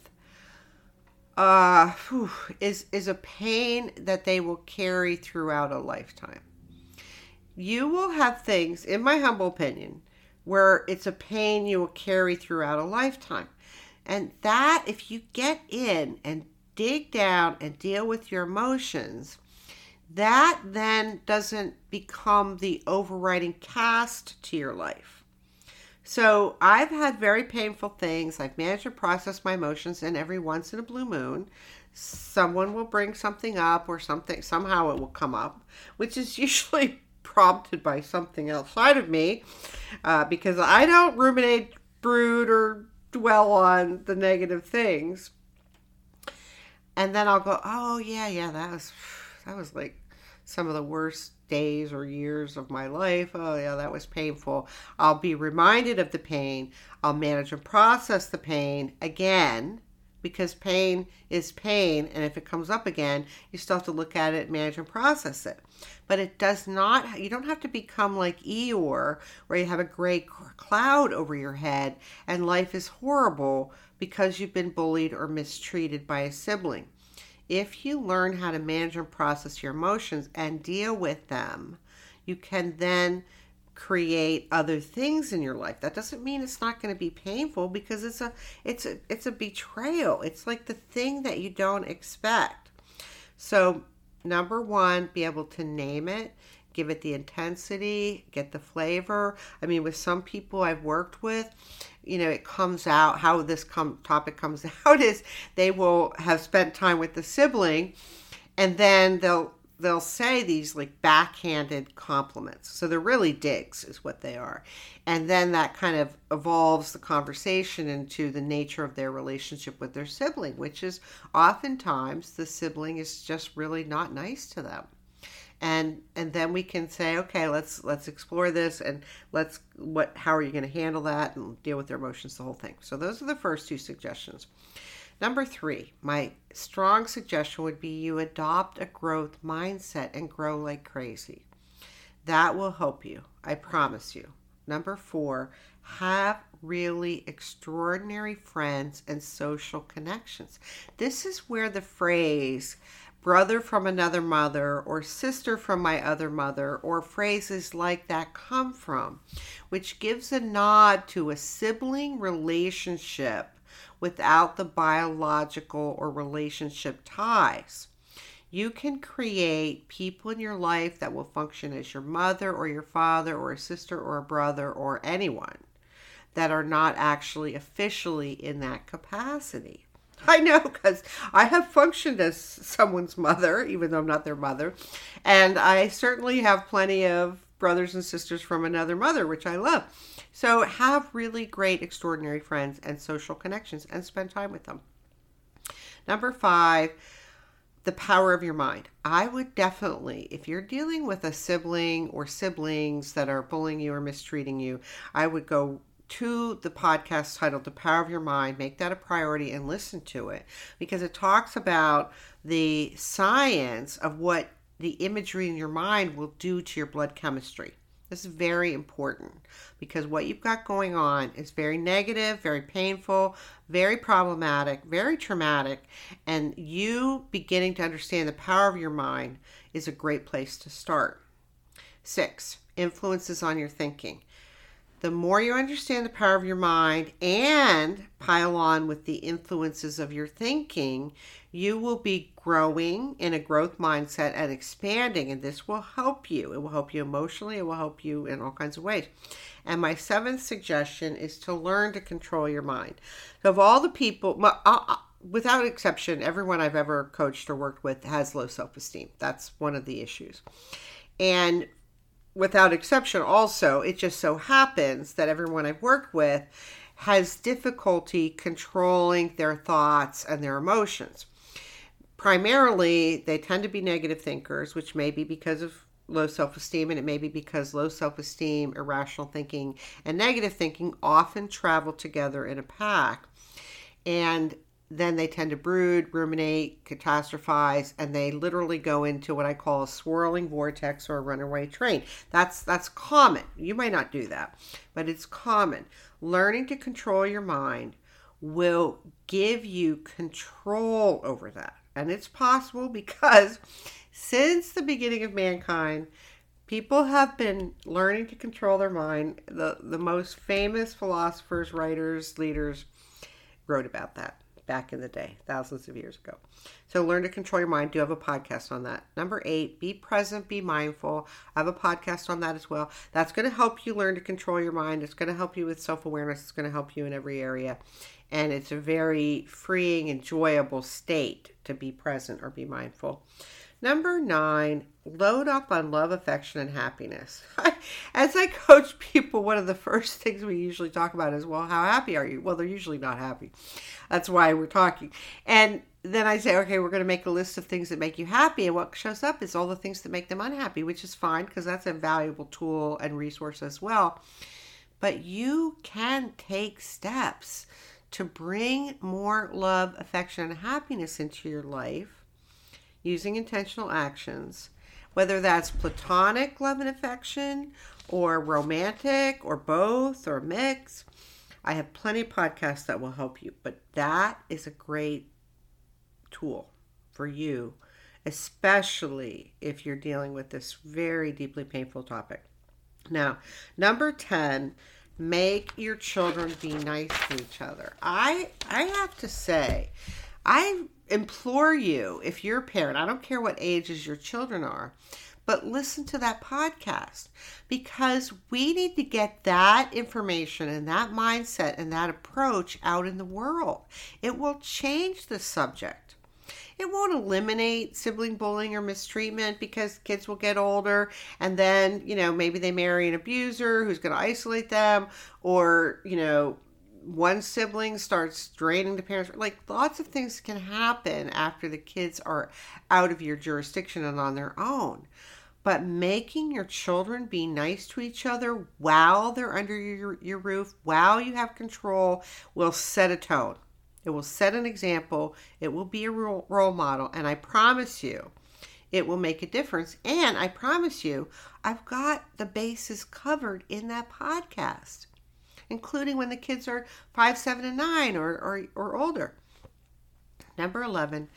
Uh, whew, is is a pain that they will carry throughout a lifetime. You will have things, in my humble opinion, where it's a pain you will carry throughout a lifetime. And that, if you get in and dig down and deal with your emotions, that then doesn't become the overriding cast to your life. So I've had very painful things. I've managed to process my emotions, and every once in a blue moon, someone will bring something up or something, somehow it will come up, which is usually prompted by something outside of me, uh, because I don't ruminate, brood, or dwell on the negative things. And then I'll go, oh yeah, yeah, that was, that was like some of the worst days or years of my life. Oh yeah, that was painful. I'll be reminded of the pain. I'll manage and process the pain again, because pain is pain, and if it comes up again, you still have to look at it, manage and process it. But it does not, you don't have to become like Eeyore, where you have a gray cloud over your head and life is horrible because you've been bullied or mistreated by a sibling. If you learn how to manage and process your emotions and deal with them, you can then create other things in your life. That doesn't mean it's not going to be painful, because it's a it's a it's a betrayal. It's like the thing that you don't expect. So, number one, be able to name it, give it the intensity, get the flavor. I mean, with some people I've worked with, you know, it comes out, how this com- topic comes out is they will have spent time with the sibling, and then they'll they'll say these like backhanded compliments. So they're really digs is what they are. And then that kind of evolves the conversation into the nature of their relationship with their sibling, which is oftentimes the sibling is just really not nice to them. And and then we can say, okay, let's let's explore this, and let's what how are you going to handle that and deal with their emotions, the whole thing. So those are the first two suggestions. Number three, my strong suggestion would be you adopt a growth mindset and grow like crazy. That will help you, I promise you. Number four, have really extraordinary friends and social connections. This is where the phrase brother from another mother or sister from my other mother or phrases like that come from, which gives a nod to a sibling relationship without the biological or relationship ties. You can create people in your life that will function as your mother or your father or a sister or a brother or anyone that are not actually officially in that capacity. I know, because I have functioned as someone's mother, even though I'm not their mother. And I certainly have plenty of brothers and sisters from another mother, which I love. So have really great, extraordinary friends and social connections and spend time with them. Number five, the power of your mind. I would definitely, if you're dealing with a sibling or siblings that are bullying you or mistreating you, I would go to the podcast titled The Power of Your Mind, make that a priority and listen to it, because it talks about the science of what the imagery in your mind will do to your blood chemistry. This is very important because what you've got going on is very negative, very painful, very problematic, very traumatic, and you beginning to understand the power of your mind is a great place to start. Six, influences on your thinking. The more you understand the power of your mind and pile on with the influences of your thinking, you will be growing in a growth mindset and expanding, and this will help you. It will help you emotionally. It will help you in all kinds of ways. And my seventh suggestion is to learn to control your mind. So of all the people, without exception, everyone I've ever coached or worked with has low self-esteem. That's one of the issues. And without exception, also, it just so happens that everyone I've worked with has difficulty controlling their thoughts and their emotions. Primarily, they tend to be negative thinkers, which may be because of low self-esteem, and it may be because low self-esteem, irrational thinking, and negative thinking often travel together in a pack. And then they tend to brood, ruminate, catastrophize, and they literally go into what I call a swirling vortex or a runaway train. That's that's common. You might not do that, but it's common. Learning to control your mind will give you control over that. And it's possible because since the beginning of mankind, people have been learning to control their mind. The, the most famous philosophers, writers, leaders wrote about that back in the day, thousands of years ago. So learn to control your mind. Do have a podcast on that. Number eight, be present, be mindful. I have a podcast on that as well. That's going to help you learn to control your mind. It's going to help you with self-awareness. It's going to help you in every area. And it's a very freeing, enjoyable state to be present or be mindful. Number nine, load up on love, affection, and happiness. As I coach people, one of the first things we usually talk about is, well, how happy are you? Well, they're usually not happy. That's why we're talking. And then I say, okay, we're going to make a list of things that make you happy. And what shows up is all the things that make them unhappy, which is fine because that's a valuable tool and resource as well. But you can take steps to bring more love, affection, and happiness into your life using intentional actions, whether that's platonic love and affection or romantic or both or a mix. I have plenty of podcasts that will help you, but that is a great tool for you, especially if you're dealing with this very deeply painful topic. Now, number ten, make your children be nice to each other. I I have to say, I implore you, if you're a parent, I don't care what ages your children are, but listen to that podcast because we need to get that information and that mindset and that approach out in the world. It will change the subject. It won't eliminate sibling bullying or mistreatment because kids will get older and then, you know, maybe they marry an abuser who's going to isolate them, or, you know, one sibling starts draining the parents. Like, lots of things can happen after the kids are out of your jurisdiction and on their own. But making your children be nice to each other while they're under your, your roof, while you have control, will set a tone. It will set an example. It will be a role, role model. And I promise you, it will make a difference. And I promise you, I've got the bases covered in that podcast, including when the kids are five, seven, and nine or, or, or older. Number eleven,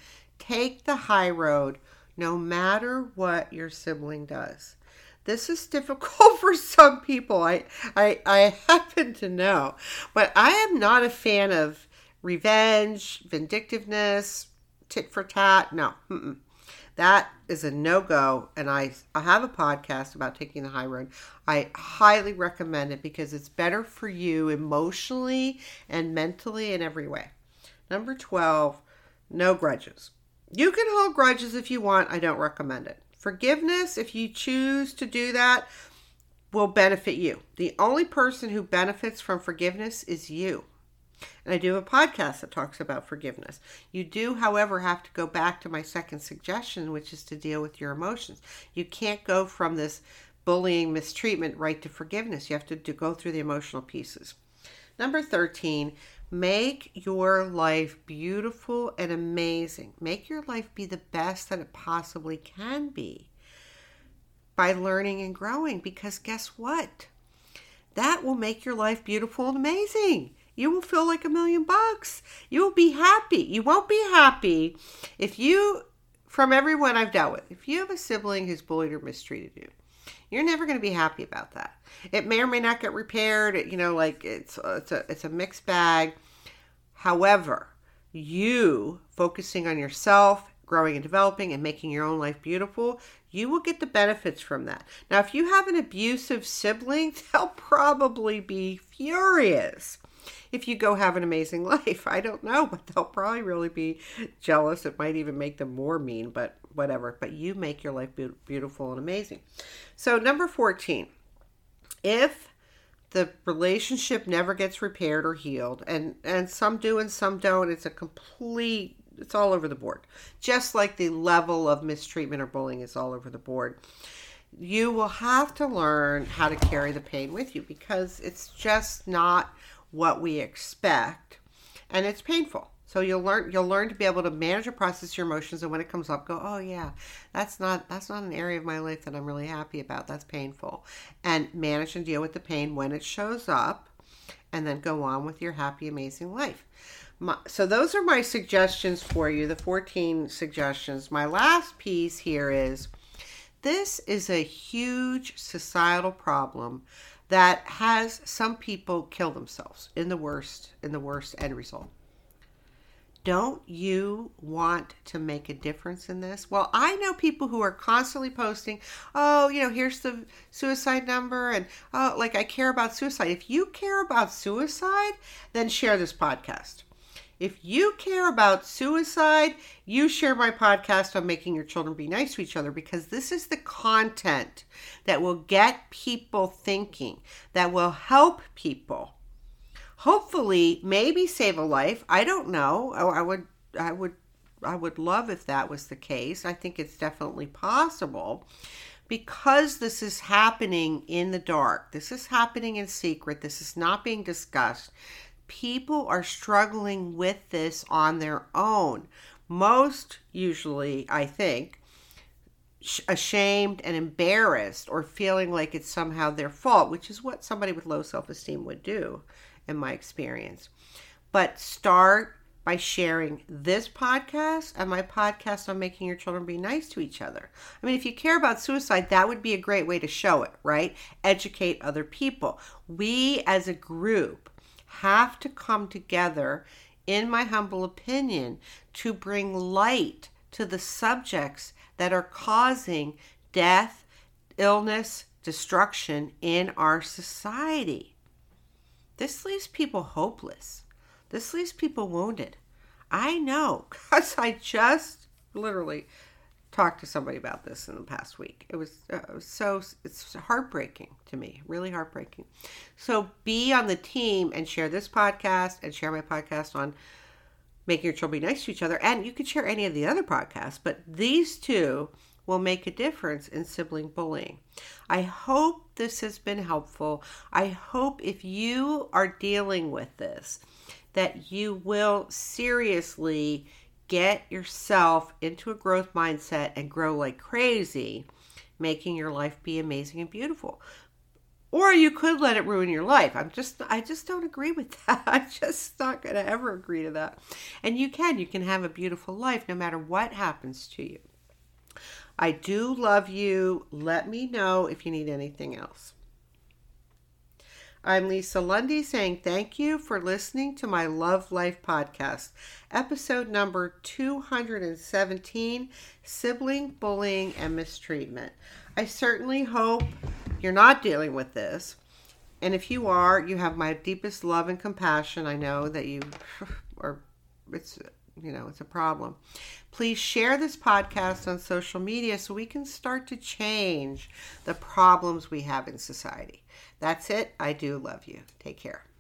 take the high road no matter what your sibling does. This is difficult for some people, I, I, I happen to know. But I am not a fan of revenge, vindictiveness, tit for tat. No, mm-mm. That is a no-go, and I, I have a podcast about taking the high road. I highly recommend it because it's better for you emotionally and mentally in every way. Number twelve, no grudges. You can hold grudges if you want. I don't recommend it. Forgiveness, if you choose to do that, will benefit you. The only person who benefits from forgiveness is you. And I do a podcast that talks about forgiveness. You do, however, have to go back to my second suggestion, which is to deal with your emotions. You can't go from this bullying, mistreatment right to forgiveness. You have to, to go through the emotional pieces. Number thirteen, make your life beautiful and amazing. Make your life be the best that it possibly can be by learning and growing. Because guess what? That will make your life beautiful and amazing. You will feel like a million bucks. You will be happy. You won't be happy if you, from everyone I've dealt with, if you have a sibling who's bullied or mistreated you, you're never going to be happy about that. It may or may not get repaired. You know, like it's it's a it's a mixed bag. However, you focusing on yourself, growing and developing, and making your own life beautiful, you will get the benefits from that. Now, if you have an abusive sibling, they'll probably be furious if you go have an amazing life. I don't know, but they'll probably really be jealous. It might even make them more mean, but whatever. But you make your life be- beautiful and amazing. So number fourteen, if the relationship never gets repaired or healed, and, and some do and some don't, it's a complete, it's all over the board. Just like the level of mistreatment or bullying is all over the board. You will have to learn how to carry the pain with you because it's just not what we expect, and it's painful. So you'll learn you'll learn to be able to manage and process your emotions, and when it comes up, go, oh yeah, that's not that's not an area of my life that I'm really happy about. That's painful, and manage and deal with the pain when it shows up, and then go on with your happy, amazing life. My, so those are my suggestions for you, the fourteen suggestions. My last piece here is, this is a huge societal problem that has some people kill themselves in the worst, in the worst end result. Don't you want to make a difference in this? Well, I know people who are constantly posting, oh, you know, here's the suicide number, and oh, like I care about suicide. If you care about suicide, then share this podcast. If you care about suicide, you share my podcast on making your children be nice to each other, because this is the content that will get people thinking, that will help people. Hopefully, maybe save a life. I don't know. I would, I would, I would love if that was the case. I think it's definitely possible, because this is happening in the dark. This is happening in secret. This is not being discussed. People are struggling with this on their own. Most usually, I think, ashamed and embarrassed, or feeling like it's somehow their fault, which is what somebody with low self-esteem would do, in my experience. But start by sharing this podcast and my podcast on making your children be nice to each other. I mean, if you care about suicide, that would be a great way to show it, right? Educate other people. We as a group have to come together, in my humble opinion, to bring light to the subjects that are causing death, illness, destruction in our society. This leaves people hopeless. This leaves people wounded. I know, because I just literally talked to somebody about this in the past week. It was, uh, it was so, it's heartbreaking to me, really heartbreaking. So be on the team and share this podcast and share my podcast on making your children be nice to each other. And you could share any of the other podcasts, but these two will make a difference in sibling bullying. I hope this has been helpful. I hope if you are dealing with this, that you will seriously get yourself into a growth mindset and grow like crazy, making your life be amazing and beautiful. Or you could let it ruin your life. I'm just, I just don't agree with that. I'm just not going to ever agree to that. And you can, you can have a beautiful life no matter what happens to you. I do love you. Let me know if you need anything else. I'm Lisa Lundy saying thank you for listening to my Love Life podcast, episode number two hundred seventeen, Sibling Bullying and Mistreatment. I certainly hope you're not dealing with this. And if you are, you have my deepest love and compassion. I know that you are, it's, you know, it's a problem. Please share this podcast on social media so we can start to change the problems we have in society. That's it. I do love you. Take care.